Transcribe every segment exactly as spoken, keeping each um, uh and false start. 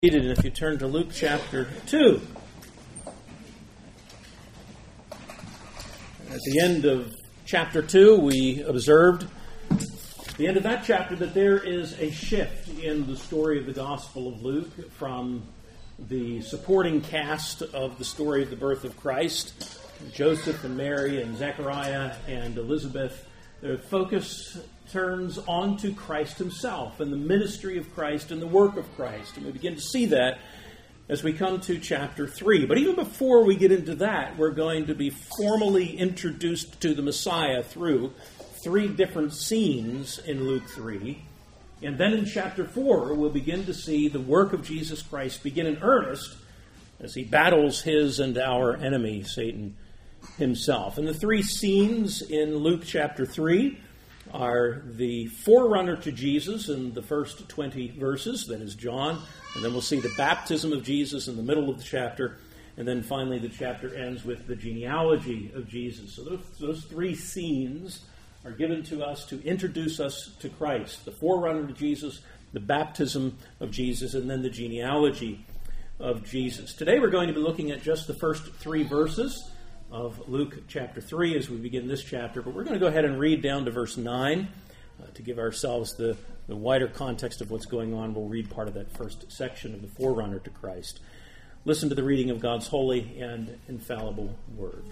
And if you turn to Luke chapter two, at the end of chapter two, we observed at the end of that chapter that there is a shift in the story of the Gospel of Luke from the supporting cast of the story of the birth of Christ, Joseph and Mary and Zechariah and Elizabeth. The focus turns on to Christ himself and the ministry of Christ and the work of Christ. And we begin to see that as we come to chapter three. But even before we get into that, we're going to be formally introduced to the Messiah through three different scenes in Luke three. And then in chapter four, we'll begin to see the work of Jesus Christ begin in earnest as he battles his and our enemy, Satan himself. And the three scenes in Luke chapter three are the forerunner to Jesus in the first twenty verses, that is John, and then we'll see the baptism of Jesus in the middle of the chapter, and then finally the chapter ends with the genealogy of Jesus. So those, those three scenes are given to us to introduce us to Christ, the forerunner to Jesus, the baptism of Jesus, and then the genealogy of Jesus. Today we're going to be looking at just the first three verses of Luke chapter three as we begin this chapter, but we're going to go ahead and read down to verse nine uh, to give ourselves the, the wider context of what's going on. We'll read part of that first section of the forerunner to Christ. Listen to the reading of God's holy and infallible word.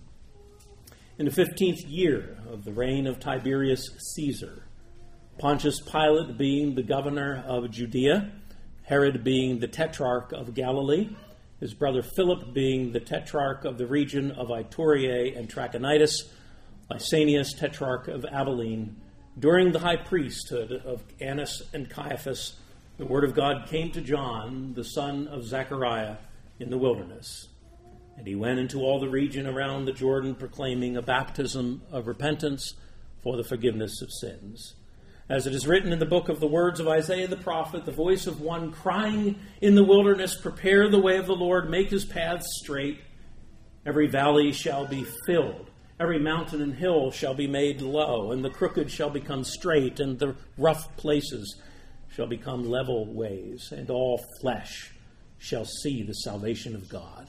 In the fifteenth year of the reign of Tiberius Caesar, Pontius Pilate being the governor of Judea, Herod being the tetrarch of Galilee, his brother Philip being the tetrarch of the region of Iturea and Trachonitis, Lysanias, tetrarch of Abilene, during the high priesthood of Annas and Caiaphas, the word of God came to John, the son of Zechariah, in the wilderness. And he went into all the region around the Jordan, proclaiming a baptism of repentance for the forgiveness of sins. As it is written in the book of the words of Isaiah the prophet, the voice of one crying in the wilderness, prepare the way of the Lord, make his paths straight. Every valley shall be filled, every mountain and hill shall be made low, and the crooked shall become straight, and the rough places shall become level ways, and all flesh shall see the salvation of God.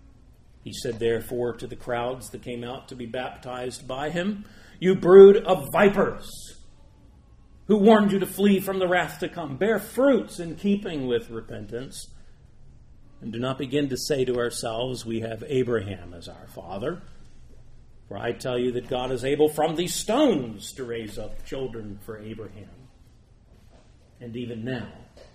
He said therefore to the crowds that came out to be baptized by him, you brood of vipers, who warned you to flee from the wrath to come? Bear fruits in keeping with repentance. And do not begin to say to ourselves, we have Abraham as our father. For I tell you that God is able from these stones to raise up children for Abraham. And even now,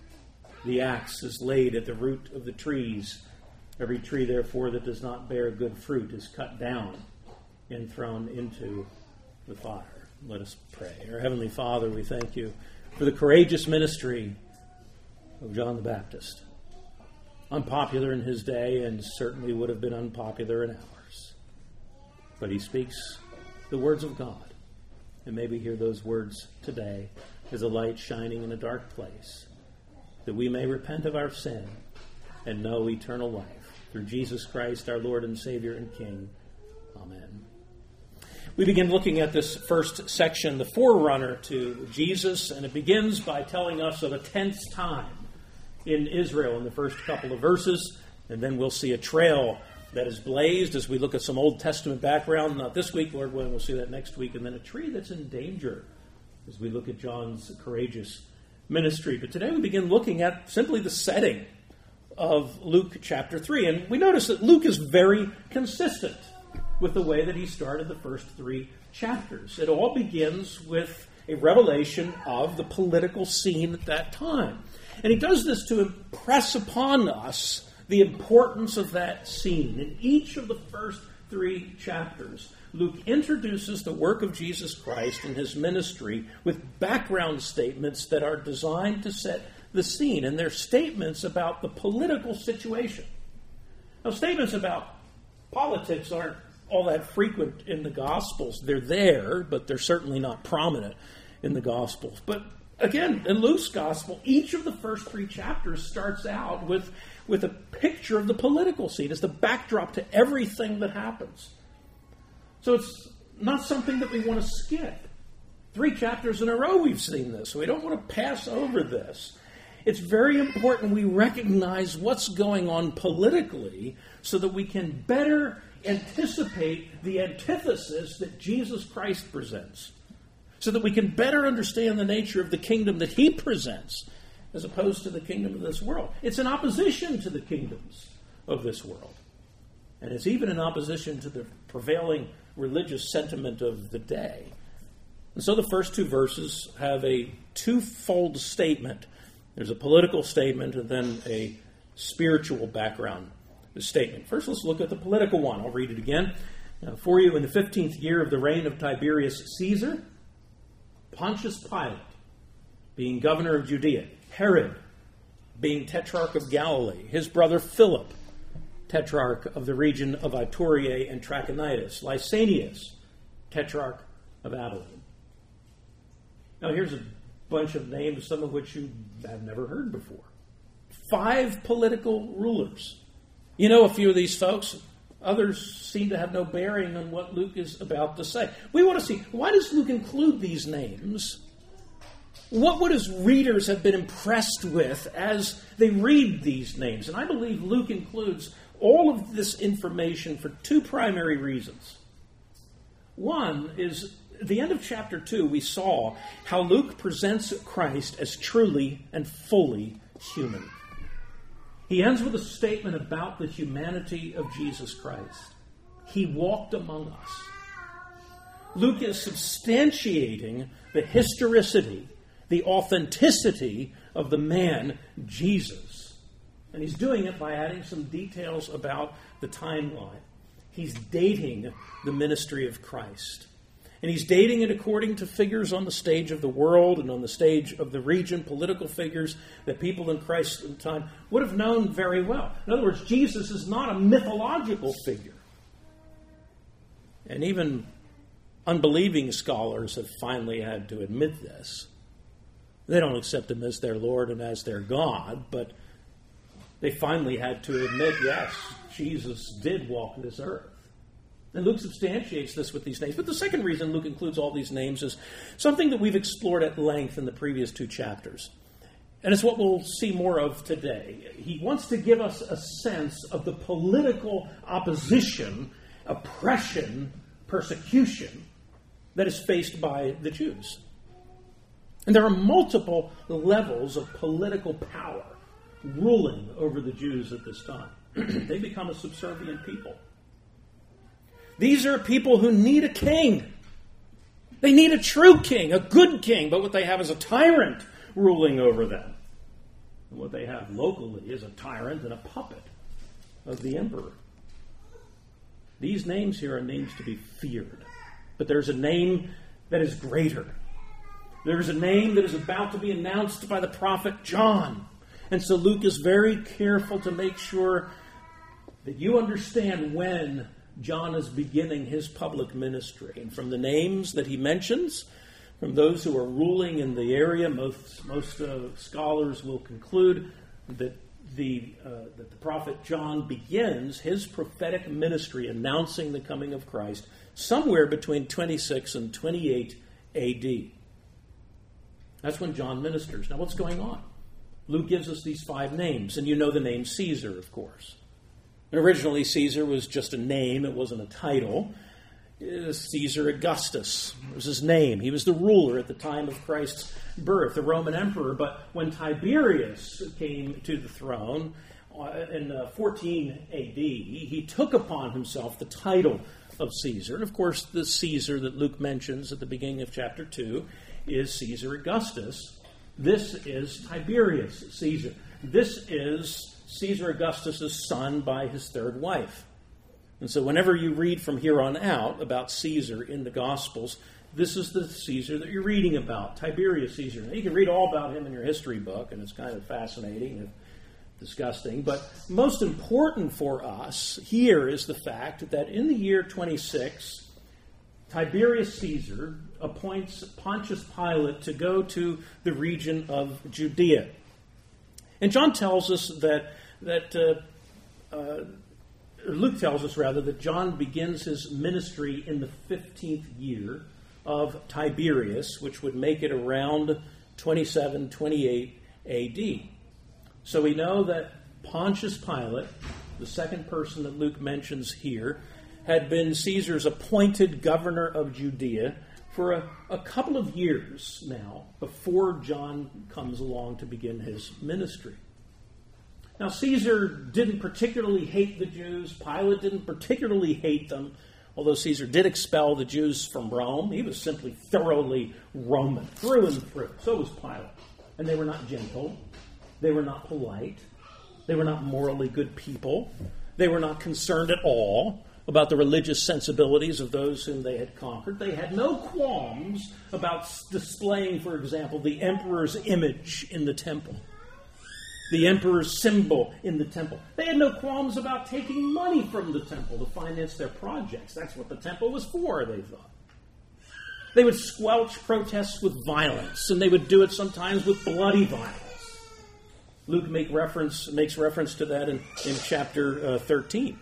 the axe is laid at the root of the trees. Every tree, therefore, that does not bear good fruit is cut down and thrown into the fire. Let us pray. Our Heavenly Father, we thank you for the courageous ministry of John the Baptist. Unpopular in his day and certainly would have been unpopular in ours. But he speaks the words of God. And may we hear those words today as a light shining in a dark place, that we may repent of our sin and know eternal life. Through Jesus Christ, our Lord and Savior and King. Amen. We begin looking at this first section, the forerunner to Jesus, and it begins by telling us of a tense time in Israel in the first couple of verses, and then we'll see a trail that is blazed as we look at some Old Testament background, not this week, Lord willing, we'll see that next week, and then a tree that's in danger as we look at John's courageous ministry. But today we begin looking at simply the setting of Luke chapter three, and we notice that Luke is very consistent with the way that he started the first three chapters. It all begins with a revelation of the political scene at that time. And he does this to impress upon us the importance of that scene. In each of the first three chapters, Luke introduces the work of Jesus Christ and his ministry with background statements that are designed to set the scene. And they're statements about the political situation. Now, statements about politics aren't all that frequent in the Gospels. They're there, but they're certainly not prominent in the Gospels. But again, in Luke's Gospel, each of the first three chapters starts out with, with a picture of the political scene as the backdrop to everything that happens. So it's not something that we want to skip. Three chapters in a row we've seen this, so we don't want to pass over this. It's very important we recognize what's going on politically so that we can better anticipate the antithesis that Jesus Christ presents, so that we can better understand the nature of the kingdom that he presents as opposed to the kingdom of this world. It's in opposition to the kingdoms of this world. And it's even in opposition to the prevailing religious sentiment of the day. And so the first two verses have a twofold statement. There's a political statement and then a spiritual background statement. First, let's look at the political one. I'll read it again. Now, for you, in the fifteenth year of the reign of Tiberius Caesar, Pontius Pilate, being governor of Judea, Herod, being tetrarch of Galilee, his brother Philip, tetrarch of the region of Ituraea and Trachonitis, Lysanias, tetrarch of Abilene. Now, here's a bunch of names, some of which you have never heard before. Five political rulers. You know a few of these folks. Others seem to have no bearing on what Luke is about to say. We want to see, why does Luke include these names? What would his readers have been impressed with as they read these names? And I believe Luke includes all of this information for two primary reasons. One is, at the end of chapter two, we saw how Luke presents Christ as truly and fully human. He ends with a statement about the humanity of Jesus Christ. He walked among us. Luke is substantiating the historicity, the authenticity of the man Jesus. And he's doing it by adding some details about the timeline. He's dating the ministry of Christ. And he's dating it according to figures on the stage of the world and on the stage of the region, political figures that people in Christ's time would have known very well. In other words, Jesus is not a mythological figure. And even unbelieving scholars have finally had to admit this. They don't accept him as their Lord and as their God, but they finally had to admit, yes, Jesus did walk this earth. And Luke substantiates this with these names. But the second reason Luke includes all these names is something that we've explored at length in the previous two chapters. And it's what we'll see more of today. He wants to give us a sense of the political opposition, oppression, persecution that is faced by the Jews. And there are multiple levels of political power ruling over the Jews at this time. They become a subservient people. These are people who need a king. They need a true king, a good king, but what they have is a tyrant ruling over them. And what they have locally is a tyrant and a puppet of the emperor. These names here are names to be feared. But there's a name that is greater. There's a name that is about to be announced by the prophet John. And so Luke is very careful to make sure that you understand when John is beginning his public ministry. And from the names that he mentions, from those who are ruling in the area, most, most uh, scholars will conclude that the, uh, that the prophet John begins his prophetic ministry announcing the coming of Christ somewhere between twenty-six and twenty-eight A D. That's when John ministers. Now what's going on? Luke gives us these five names, and you know the name Caesar, of course. And originally, Caesar was just a name. It wasn't a title. Caesar Augustus was his name. He was the ruler at the time of Christ's birth, the Roman emperor. But when Tiberius came to the throne in fourteen A D, he took upon himself the title of Caesar. And of course, the Caesar that Luke mentions at the beginning of chapter two is Caesar Augustus. This is Tiberius Caesar. This is Caesar Augustus' son by his third wife. And so whenever you read from here on out about Caesar in the Gospels, this is the Caesar that you're reading about, Tiberius Caesar. Now, you can read all about him in your history book, and it's kind of fascinating and disgusting. But most important for us here is the fact that in the year twenty-six, Tiberius Caesar appoints Pontius Pilate to go to the region of Judea. And John tells us that, that uh, uh, Luke tells us, rather, that John begins his ministry in the fifteenth year of Tiberius, which would make it around twenty-seven, twenty-eight A D. So we know that Pontius Pilate, the second person that Luke mentions here, had been Caesar's appointed governor of Judea for a, a couple of years now, before John comes along to begin his ministry. Now, Caesar didn't particularly hate the Jews. Pilate didn't particularly hate them, although Caesar did expel the Jews from Rome. He was simply thoroughly Roman, through and through. So was Pilate. And they were not gentle. They were not polite. They were not morally good people. They were not concerned at all about the religious sensibilities of those whom they had conquered. They had no qualms about displaying, for example, the emperor's image in the temple, the emperor's symbol in the temple. They had no qualms about taking money from the temple to finance their projects. That's what the temple was for, they thought. They would squelch protests with violence, and they would do it sometimes with bloody violence. Luke make reference, makes reference to that in, in chapter uh, thirteen.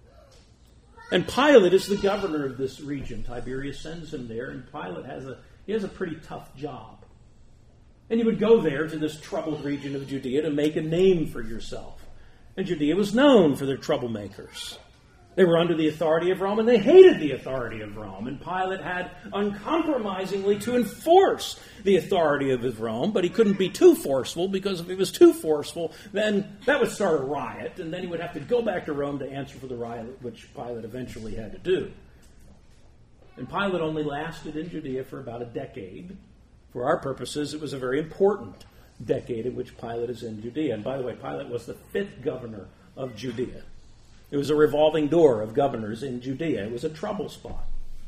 And Pilate is the governor of this region. Tiberius sends him there, and Pilate has a he has a pretty tough job. And you would go there to this troubled region of Judea to make a name for yourself. And Judea was known for their troublemakers. They were under the authority of Rome, and they hated the authority of Rome. And Pilate had uncompromisingly to enforce the authority of Rome, but he couldn't be too forceful, because if he was too forceful, then that would start a riot, and then he would have to go back to Rome to answer for the riot, which Pilate eventually had to do. And Pilate only lasted in Judea for about a decade. For our purposes, it was a very important decade in which Pilate is in Judea. And by the way, Pilate was the fifth governor of Judea. It was a revolving door of governors in Judea. It was a trouble spot.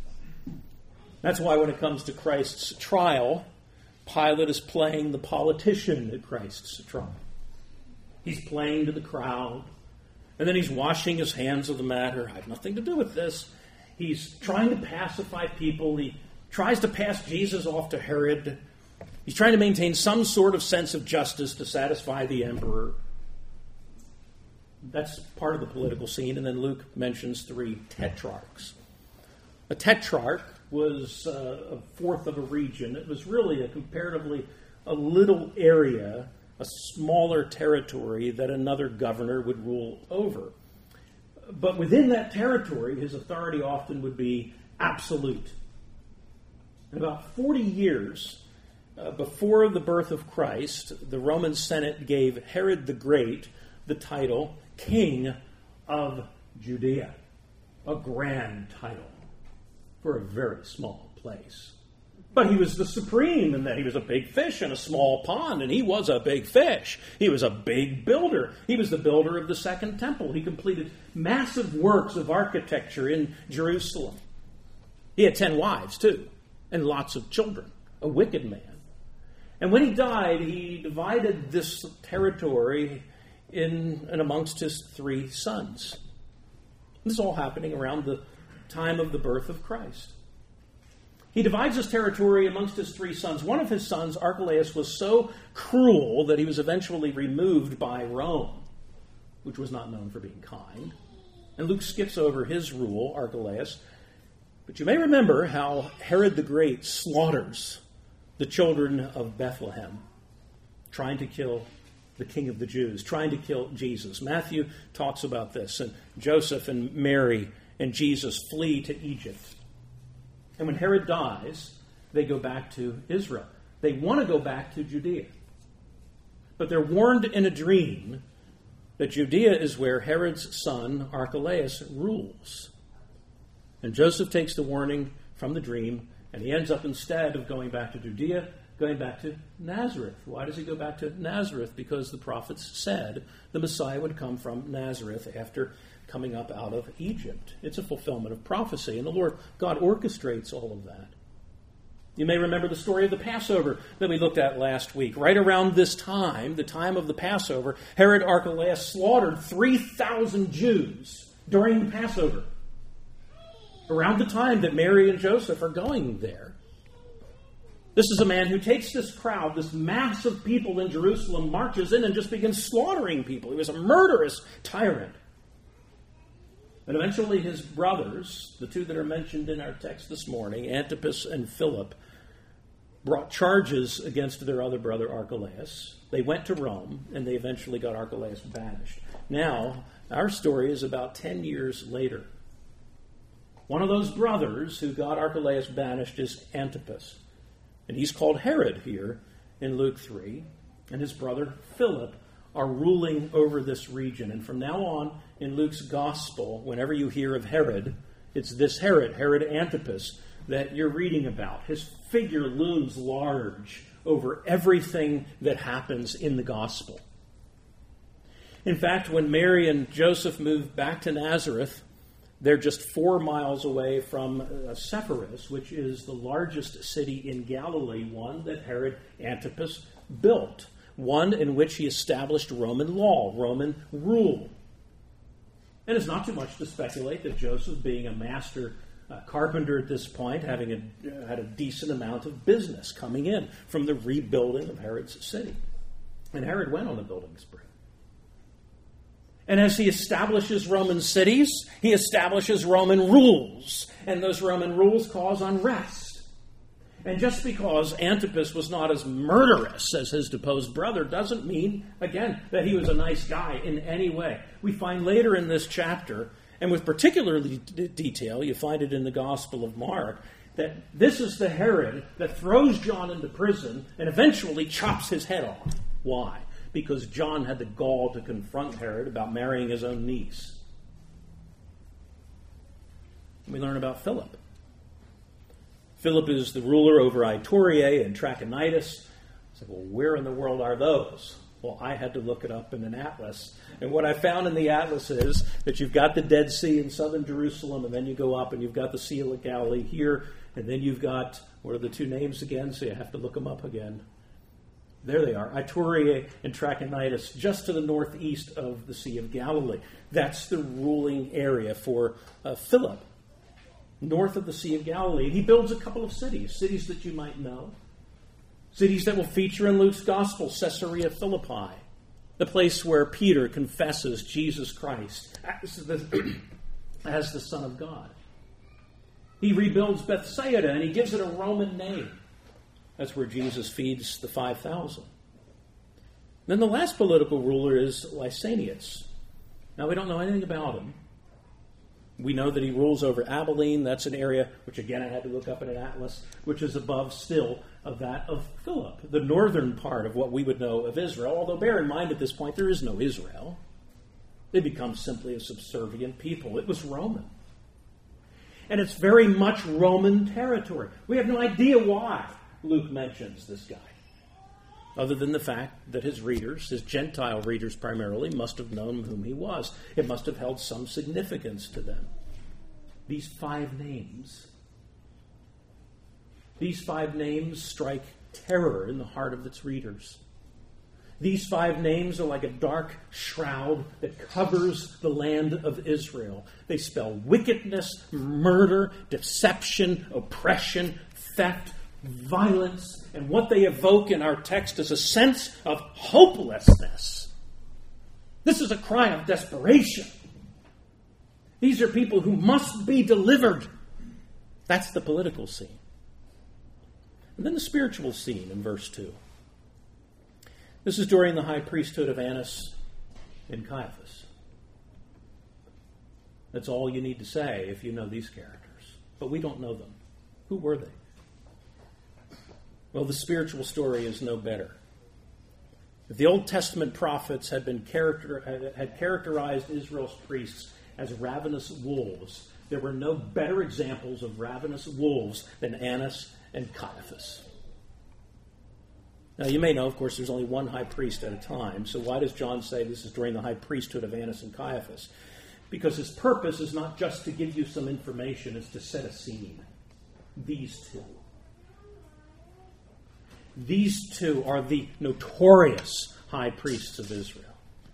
That's why when it comes to Christ's trial, Pilate is playing the politician at Christ's trial. He's playing to the crowd, and then he's washing his hands of the matter. I have nothing to do with this. He's trying to pacify people. He tries to pass Jesus off to Herod. He's trying to maintain some sort of sense of justice to satisfy the emperor. That's part of the political scene. And then Luke mentions three tetrarchs. A tetrarch was uh, a fourth of a region. It was really a comparatively a little area, a smaller territory that another governor would rule over. But within that territory, his authority often would be absolute. In about forty years uh, before the birth of Christ, the Roman Senate gave Herod the Great the title King of Judea, a grand title for a very small place. But he was the supreme in that he was a big fish in a small pond, and he was a big fish. He was a big builder. He was the builder of the Second Temple. He completed massive works of architecture in Jerusalem. He had ten wives, too, and lots of children, a wicked man. And when he died, he divided this territory in and amongst his three sons. This is all happening around the time of the birth of Christ. He divides his territory amongst his three sons. One of his sons, Archelaus, was so cruel that he was eventually removed by Rome, which was not known for being kind. And Luke skips over his rule, Archelaus. But you may remember how Herod the Great slaughters the children of Bethlehem, trying to kill the King of the Jews, trying to kill Jesus. Matthew talks about this, and Joseph and Mary and Jesus flee to Egypt. And when Herod dies, they go back to Israel. They want to go back to Judea. But they're warned in a dream that Judea is where Herod's son, Archelaus, rules. And Joseph takes the warning from the dream, and he ends up, instead of going back to Judea, going back to Nazareth. Why does he go back to Nazareth? Because the prophets said the Messiah would come from Nazareth after coming up out of Egypt. It's a fulfillment of prophecy, and the Lord God orchestrates all of that. You may remember the story of the Passover that we looked at last week. Right around this time, the time of the Passover, Herod Archelaus slaughtered three thousand Jews during the Passover, around the time that Mary and Joseph are going there. This is a man who takes this crowd, this mass of people in Jerusalem, marches in and just begins slaughtering people. He was a murderous tyrant. And eventually his brothers, the two that are mentioned in our text this morning, Antipas and Philip, brought charges against their other brother Archelaus. They went to Rome, and they eventually got Archelaus banished. Now, our story is about ten years later. One of those brothers who got Archelaus banished is Antipas. And he's called Herod here in Luke three. And his brother Philip are ruling over this region. And from now on, in Luke's gospel, whenever you hear of Herod, it's this Herod, Herod Antipas, that you're reading about. His figure looms large over everything that happens in the gospel. In fact, when Mary and Joseph moved back to Nazareth, they're just four miles away from uh, Sepphoris, which is the largest city in Galilee, one that Herod Antipas built, one in which he established Roman law, Roman rule. And it's not too much to speculate that Joseph, being a master uh, carpenter at this point, having a, uh, had a decent amount of business coming in from the rebuilding of Herod's city. And Herod went on a building spree. And as he establishes Roman cities, he establishes Roman rules. And those Roman rules cause unrest. And just because Antipas was not as murderous as his deposed brother doesn't mean, again, that he was a nice guy in any way. We find later in this chapter, and with particular d- detail, you find it in the Gospel of Mark, that this is the Herod that throws John into prison and eventually chops his head off. Why? Because John had the gall to confront Herod about marrying his own niece. We learn about Philip. Philip is the ruler over Iturea and Trachonitis. I said, well, where in the world are those? Well, I had to look it up in an atlas. And what I found in the atlas is that you've got the Dead Sea in southern Jerusalem, and then you go up and you've got the Sea of Galilee here, and then you've got, what are the two names again? So you have to look them up again. There they are, Iturea and Trachonitis, just to the northeast of the Sea of Galilee. That's the ruling area for uh, Philip, north of the Sea of Galilee. And he builds a couple of cities, cities that you might know, cities that will feature in Luke's Gospel, Caesarea Philippi, the place where Peter confesses Jesus Christ as the, as the Son of God. He rebuilds Bethsaida, and he gives it a Roman name. That's where Jesus feeds the five thousand. Then the last political ruler is Lysanias. Now, we don't know anything about him. We know that he rules over Abilene. That's an area, which again I had to look up in an atlas, which is above still of that of Philip, the northern part of what we would know of Israel. Although bear in mind at this point, there is no Israel. They become simply a subservient people. It was Roman. And it's very much Roman territory. We have no idea why Luke mentions this guy, other than the fact that his readers, his Gentile readers primarily, must have known whom he was. It must have held some significance to them. These five names, these five names strike terror in the heart of its readers. These five names are like a dark shroud that covers the land of Israel. They spell wickedness, murder, deception, oppression, theft, violence, and what they evoke in our text is a sense of hopelessness. This is a cry of desperation. These are people who must be delivered. That's the political scene. And then the spiritual scene in verse two. This is during the high priesthood of Annas and Caiaphas. That's all you need to say if you know these characters. But we don't know them. Who were they? Well, the spiritual story is no better. If the Old Testament prophets had been character, had characterized Israel's priests as ravenous wolves, there were no better examples of ravenous wolves than Annas and Caiaphas. Now, you may know, of course, there's only one high priest at a time, so why does John say this is during the high priesthood of Annas and Caiaphas? Because his purpose is not just to give you some information, it's to set a scene. These two. These two are the notorious high priests of Israel.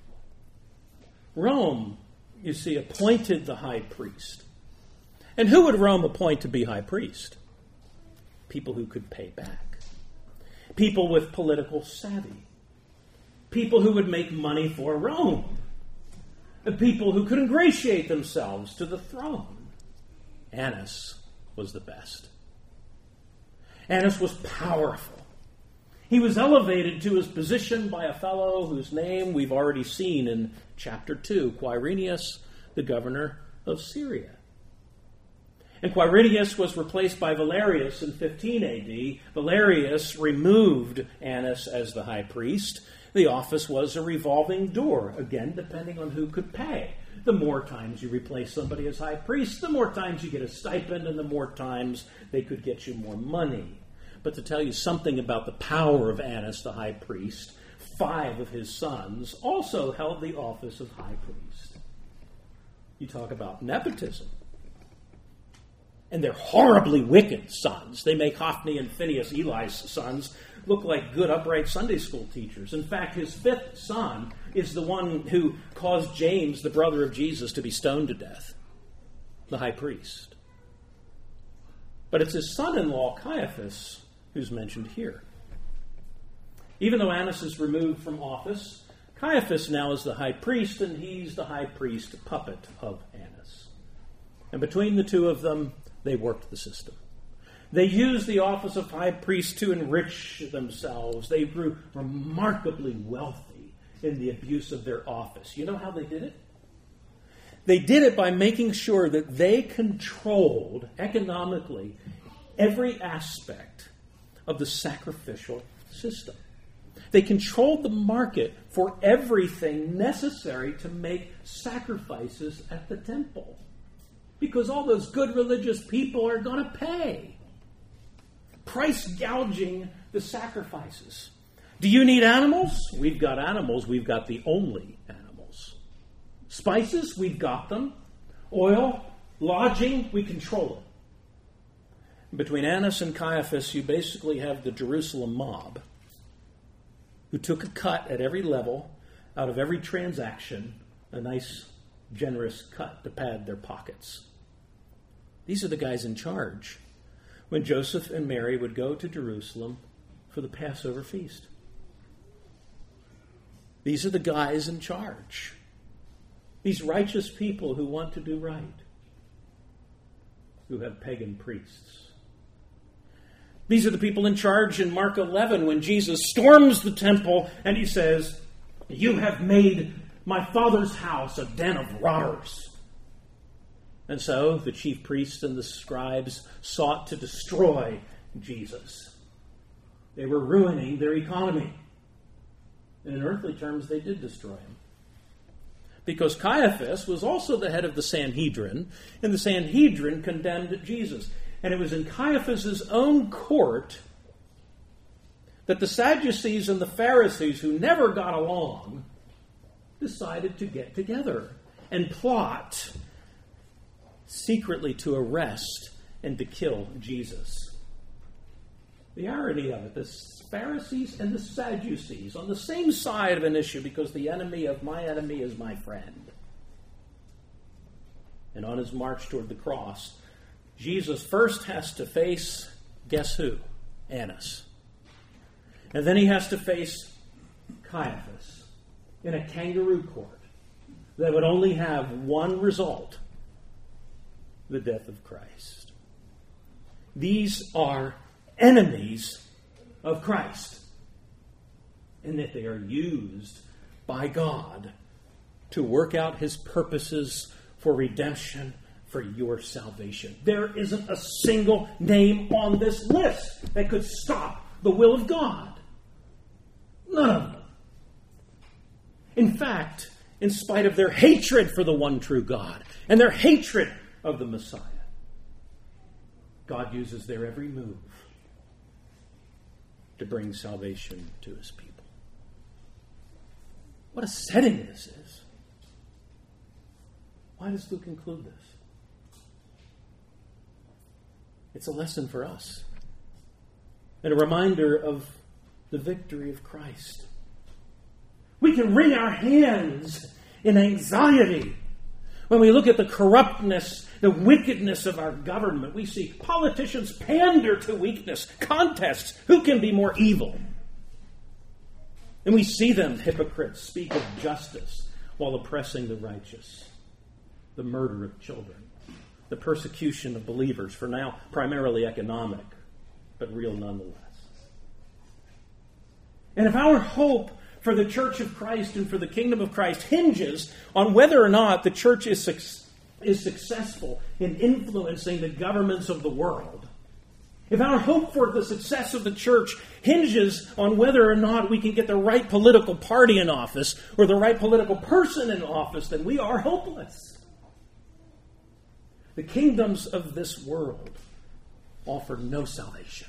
Rome, you see, appointed the high priest. And who would Rome appoint to be high priest? People who could pay back. People with political savvy. People who would make money for Rome. The people who could ingratiate themselves to the throne. Annas was the best. Annas was powerful. He was elevated to his position by a fellow whose name we've already seen in chapter two, Quirinius, the governor of Syria. And Quirinius was replaced by Valerius in fifteen A D. Valerius removed Annas as the high priest. The office was a revolving door, again, depending on who could pay. The more times you replace somebody as high priest, the more times you get a stipend, and the more times they could get you more money. But to tell you something about the power of Annas, the high priest, five of his sons also held the office of high priest. You talk about nepotism. And they're horribly wicked sons. They make Hophni and Phinehas, Eli's sons, look like good, upright Sunday school teachers. In fact, his fifth son is the one who caused James, the brother of Jesus, to be stoned to death, the high priest. But it's his son-in-law, Caiaphas, who's mentioned here. Even though Annas is removed from office, Caiaphas now is the high priest, and he's the high priest puppet of Annas. And between the two of them, they worked the system. They used the office of high priest to enrich themselves. They grew remarkably wealthy in the abuse of their office. You know how they did it? They did it by making sure that they controlled economically every aspect of the sacrificial system. They controlled the market for everything necessary to make sacrifices at the temple. Because all those good religious people are going to pay. Price gouging the sacrifices. Do you need animals? We've got animals. We've got the only animals. Spices? We've got them. Oil? Lodging? We control it. Between Annas and Caiaphas, you basically have the Jerusalem mob who took a cut at every level out of every transaction, a nice, generous cut to pad their pockets. These are the guys in charge when Joseph and Mary would go to Jerusalem for the Passover feast. These are the guys in charge. These righteous people who want to do right, who have pagan priests. These are the people in charge in Mark eleven when Jesus storms the temple and he says, "You have made my Father's house a den of robbers." And so the chief priests and the scribes sought to destroy Jesus. They were ruining their economy. And in earthly terms, they did destroy him. Because Caiaphas was also the head of the Sanhedrin, and the Sanhedrin condemned Jesus. And it was in Caiaphas' own court that the Sadducees and the Pharisees, who never got along, decided to get together and plot secretly to arrest and to kill Jesus. The irony of it, the Pharisees and the Sadducees on the same side of an issue, because the enemy of my enemy is my friend. And on his march toward the cross, Jesus first has to face, guess who? Annas. And then he has to face Caiaphas in a kangaroo court that would only have one result: the death of Christ. These are enemies of Christ, and that they are used by God to work out his purposes for redemption, for your salvation. There isn't a single name on this list that could stop the will of God. None of them. In fact, in spite of their hatred for the one true God and their hatred of the Messiah, God uses their every move to bring salvation to his people. What a setting this is. Why does Luke include this? It's a lesson for us and a reminder of the victory of Christ. We can wring our hands in anxiety when we look at the corruptness, the wickedness of our government. We see politicians pander to weakness, contests who can be more evil. And we see them, hypocrites, speak of justice while oppressing the righteous, the murder of children, the persecution of believers, for now primarily economic but real nonetheless. And if our hope for the Church of Christ and for the kingdom of Christ hinges on whether or not the church is, is successful in influencing the governments of the world, if our hope for the success of the church hinges on whether or not we can get the right political party in office or the right political person in office, then we are hopeless. The kingdoms of this world offer no salvation.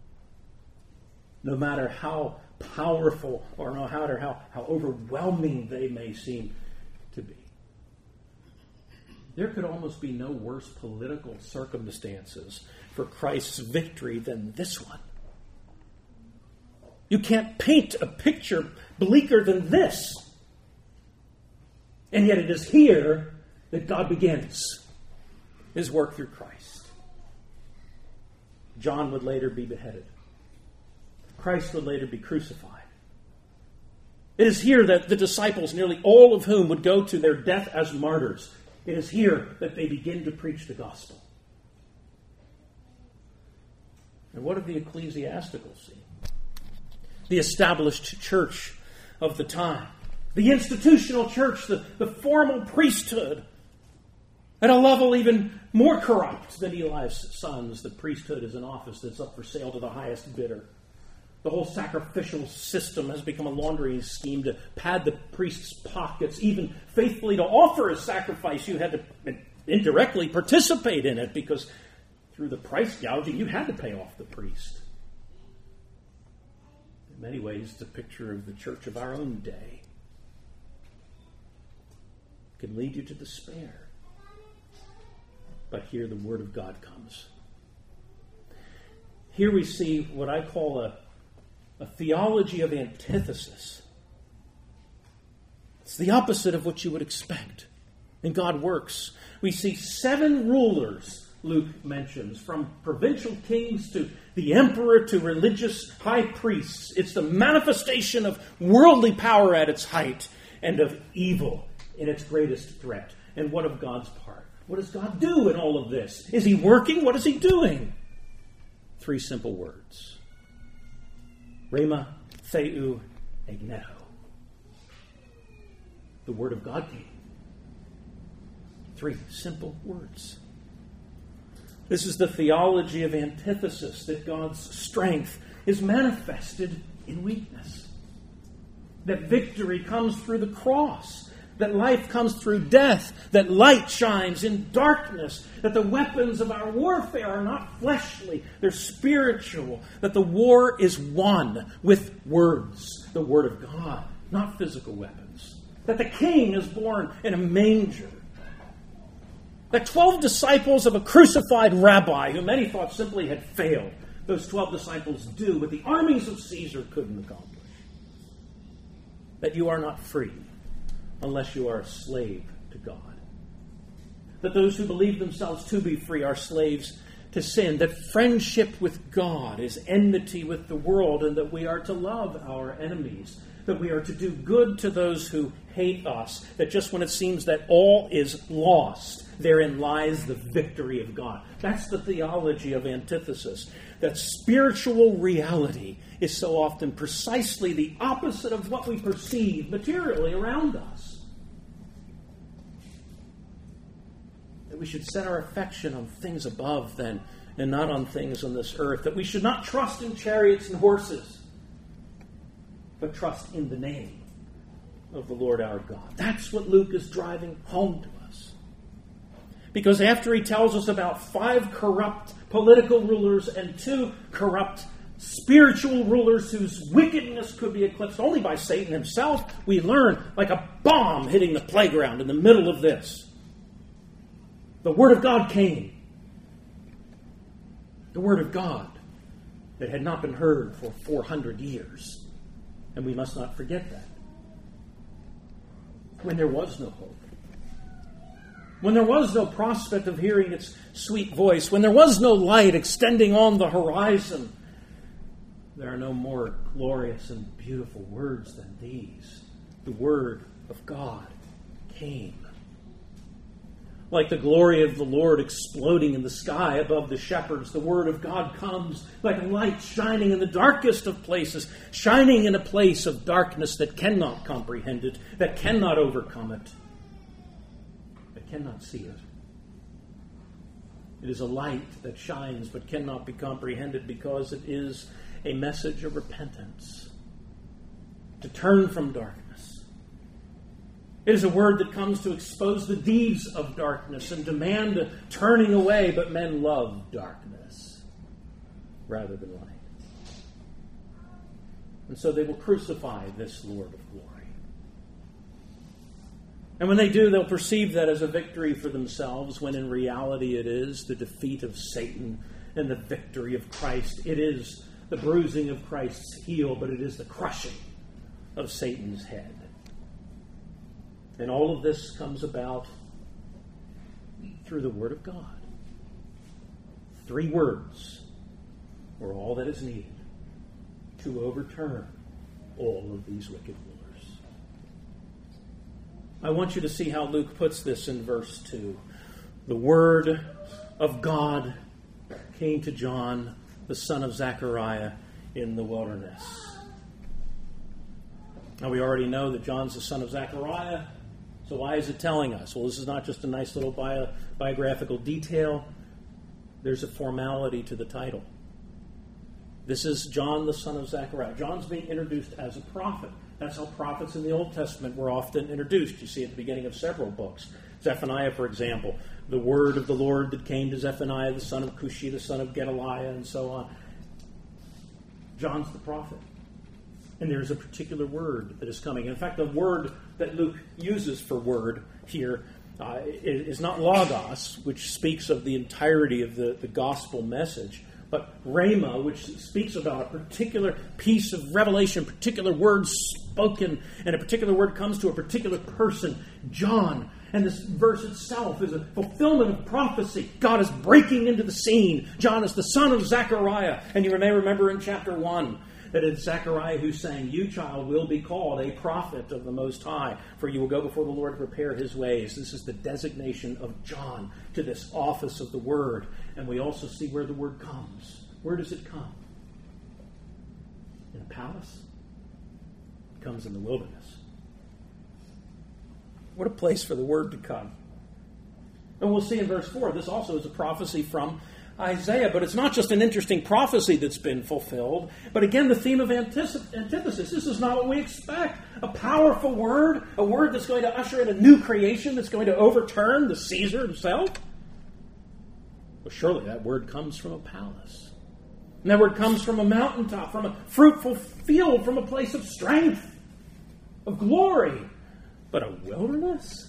No matter how powerful or no matter how, how overwhelming they may seem to be. There could almost be no worse political circumstances for Christ's victory than this one. You can't paint a picture bleaker than this. And yet it is here that God begins his work through Christ. John would later be beheaded. Christ would later be crucified. It is here that the disciples, nearly all of whom would go to their death as martyrs, it is here that they begin to preach the gospel. And what of the ecclesiastical scene? The established church of the time. The institutional church, the, the formal priesthood. At a level even more corrupt than Eli's sons, the priesthood is an office that's up for sale to the highest bidder. The whole sacrificial system has become a laundering scheme to pad the priest's pockets. Even faithfully to offer a sacrifice, you had to indirectly participate in it because through the price gouging, you had to pay off the priest. In many ways, it's a picture of the church of our own day. It can lead you to despair. But here the Word of God comes. Here we see what I call a, a theology of antithesis. It's the opposite of what you would expect. And God works. We see seven rulers, Luke mentions, from provincial kings to the emperor to religious high priests. It's the manifestation of worldly power at its height and of evil in its greatest threat. And what of God's part? What does God do in all of this? Is he working? What is he doing? Three simple words. Rhema, Theou, Agneto. The word of God came. Three simple words. This is the theology of antithesis, that God's strength is manifested in weakness. That victory comes through the cross. That life comes through death. That light shines in darkness. That the weapons of our warfare are not fleshly, they're spiritual. That the war is won with words, the word of God, not physical weapons. That the king is born in a manger. That twelve disciples of a crucified rabbi, who many thought simply had failed, those twelve disciples do what the armies of Caesar couldn't accomplish. That you are not free unless you are a slave to God. That those who believe themselves to be free are slaves to sin. That friendship with God is enmity with the world, and that we are to love our enemies. That we are to do good to those who hate us. That just when it seems that all is lost, therein lies the victory of God. That's the theology of antithesis. That spiritual reality is so often precisely the opposite of what we perceive materially around us. That we should set our affection on things above then, and not on things on this earth. That we should not trust in chariots and horses, but trust in the name of the Lord our God. That's what Luke is driving home to us. Because after he tells us about five corrupt political rulers and two corrupt spiritual rulers whose wickedness could be eclipsed only by Satan himself, we learn, like a bomb hitting the playground in the middle of this, the Word of God came. The Word of God that had not been heard for four hundred years. And we must not forget that. When there was no hope. When there was no prospect of hearing its sweet voice. When there was no light extending on the horizon. There are no more glorious and beautiful words than these. The Word of God came. like the glory of the Lord exploding in the sky above the shepherds. The word of God comes like a light shining in the darkest of places, shining in a place of darkness that cannot comprehend it, that cannot overcome it, that cannot see it. It is a light that shines but cannot be comprehended because it is a message of repentance, to turn from darkness. It is a word that comes to expose the deeds of darkness and demand a turning away, but men love darkness rather than light. And so they will crucify this Lord of glory. And when they do, they'll perceive that as a victory for themselves, when in reality it is the defeat of Satan and the victory of Christ. It is the bruising of Christ's heel, but it is the crushing of Satan's head. And all of this comes about through the Word of God. Three words are all that is needed to overturn all of these wicked rulers. I want you to see how Luke puts this in verse two. The Word of God came to John, the son of Zechariah, in the wilderness. Now we already know that John's the son of Zechariah. So why is it telling us? Well, this is not just a nice little bio, biographical detail. There's a formality to the title. This is John, the son of Zechariah. John's being introduced as a prophet. That's how prophets in the Old Testament were often introduced. You see at the beginning of several books. Zephaniah, for example, the word of the Lord that came to Zephaniah, the son of Cushi, the son of Gedaliah, and so on. John's the prophet. And there's a particular word that is coming. In fact, the word that Luke uses for word here uh, is not logos, which speaks of the entirety of the, the gospel message, but rhema, which speaks about a particular piece of revelation, particular words spoken, and a particular word comes to a particular person, John. And this verse itself is a fulfillment of prophecy. God is breaking into the scene. John is the son of Zechariah. And you may remember in chapter one, that it's Zechariah who's saying, you, child, will be called a prophet of the Most High, for you will go before the Lord to prepare his ways. This is the designation of John to this office of the Word. And we also see where the Word comes. Where does it come? In a palace? It comes in the wilderness. What a place for the Word to come. And we'll see in verse four, this also is a prophecy from Isaiah, but it's not just an interesting prophecy that's been fulfilled, but again, the theme of antithesis. This is not what we expect. A powerful word, a word that's going to usher in a new creation, that's going to overturn the Caesar himself. Well, surely that word comes from a palace. And that word comes from a mountaintop, from a fruitful field, from a place of strength, of glory. But a wilderness?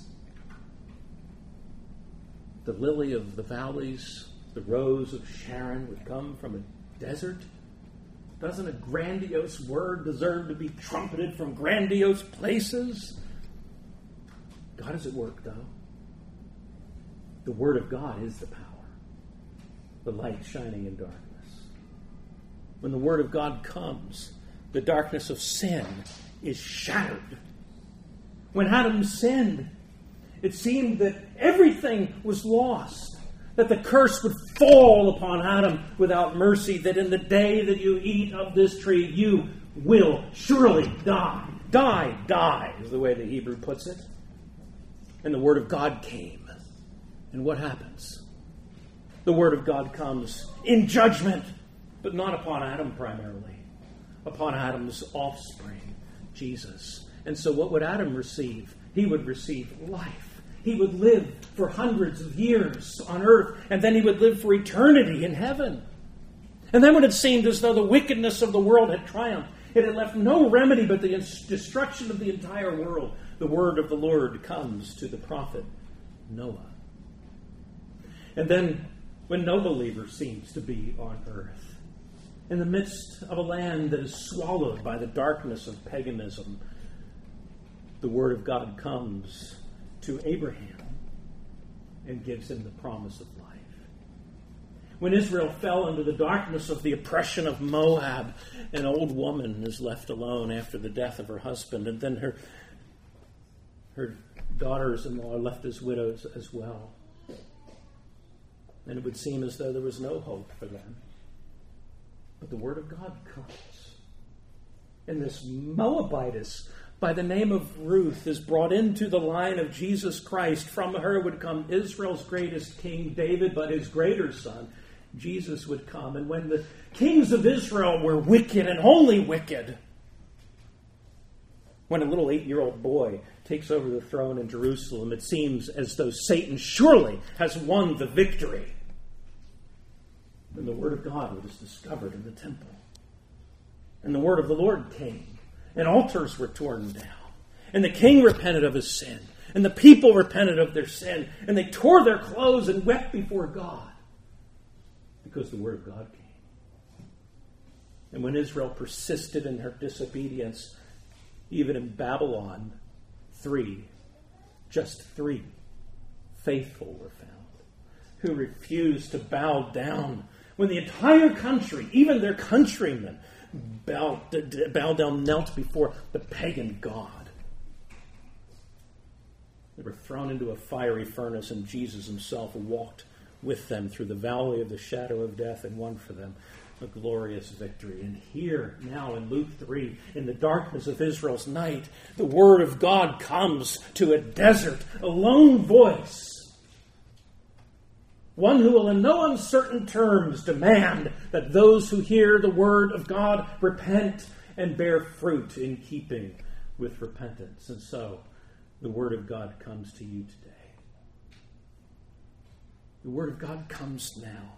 The lily of the valleys, the rose of Sharon would come from a desert? Doesn't a grandiose word deserve to be trumpeted from grandiose places? God is at work, though. The Word of God is the power. The light shining in darkness. When the Word of God comes, the darkness of sin is shattered. When Adam sinned, it seemed that everything was lost. That the curse would fall upon Adam without mercy, that in the day that you eat of this tree, you will surely die. Die, die, is the way the Hebrew puts it. And the Word of God came. And what happens? The Word of God comes in judgment, but not upon Adam primarily. Upon Adam's offspring, Jesus. And so what would Adam receive? He would receive life. He would live for hundreds of years on earth, and then he would live for eternity in heaven. And then when it seemed as though the wickedness of the world had triumphed, it had left no remedy but the destruction of the entire world, the word of the Lord comes to the prophet Noah. And then, when no believer seems to be on earth, in the midst of a land that is swallowed by the darkness of paganism, the word of God comes to Abraham and gives him the promise of life. When Israel fell into the darkness of the oppression of Moab, an old woman is left alone after the death of her husband, and then her, her daughters-in-law are left as widows as well. and it would seem as though there was no hope for them. But the word of God comes. And this Moabitess, by the name of Ruth, is brought into the line of Jesus Christ. From her would come Israel's greatest king, David, but his greater son, Jesus, would come. And when the kings of Israel were wicked and only wicked, when a little eight-year-old boy takes over the throne in Jerusalem, it seems as though Satan surely has won the victory. And the word of God was discovered in the temple. And the word of the Lord came, and altars were torn down. And the king repented of his sin, and the people repented of their sin, and they tore their clothes and wept before God, because the word of God came. And when Israel persisted in her disobedience, even in Babylon, three, just three, faithful were found, who refused to bow down when the entire country, even their countrymen, bowed, bowed down, knelt before the pagan god. They were thrown into a fiery furnace, and Jesus himself walked with them through the valley of the shadow of death and won for them a glorious victory. And here, now in Luke three, in the darkness of Israel's night, the word of God comes to a desert, a lone voice. One who will in no uncertain terms demand that those who hear the word of God repent and bear fruit in keeping with repentance. And so, the word of God comes to you today. The word of God comes now.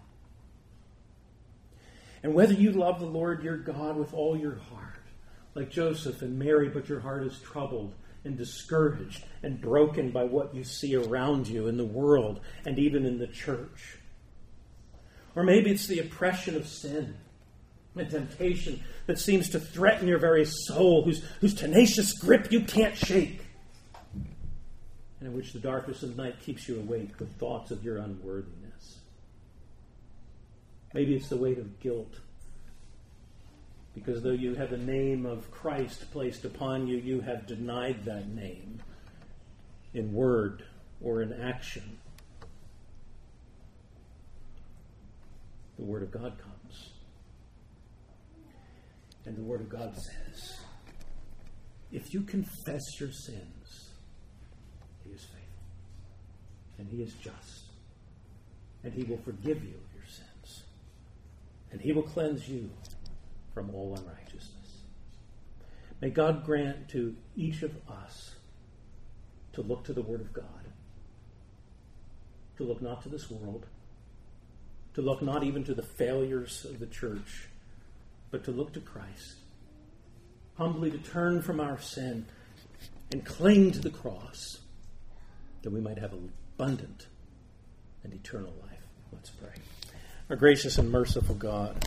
And whether you love the Lord your God with all your heart, like Joseph and Mary, but your heart is troubled and discouraged and broken by what you see around you in the world and even in the church. Or maybe it's the oppression of sin and temptation that seems to threaten your very soul, whose, whose tenacious grip you can't shake, and in which the darkness of night keeps you awake with thoughts of your unworthiness. Maybe it's the weight of guilt, because though you have the name of Christ placed upon you, you have denied that name in word or in action. The Word of God comes. And the Word of God says, if you confess your sins, He is faithful, and He is just, and He will forgive you of your sins, and He will cleanse you from all unrighteousness. May God grant to each of us to look to the Word of God, to look not to this world, to look not even to the failures of the church, but to look to Christ, humbly to turn from our sin and cling to the cross, that we might have abundant and eternal life. Let's pray. Our gracious and merciful God,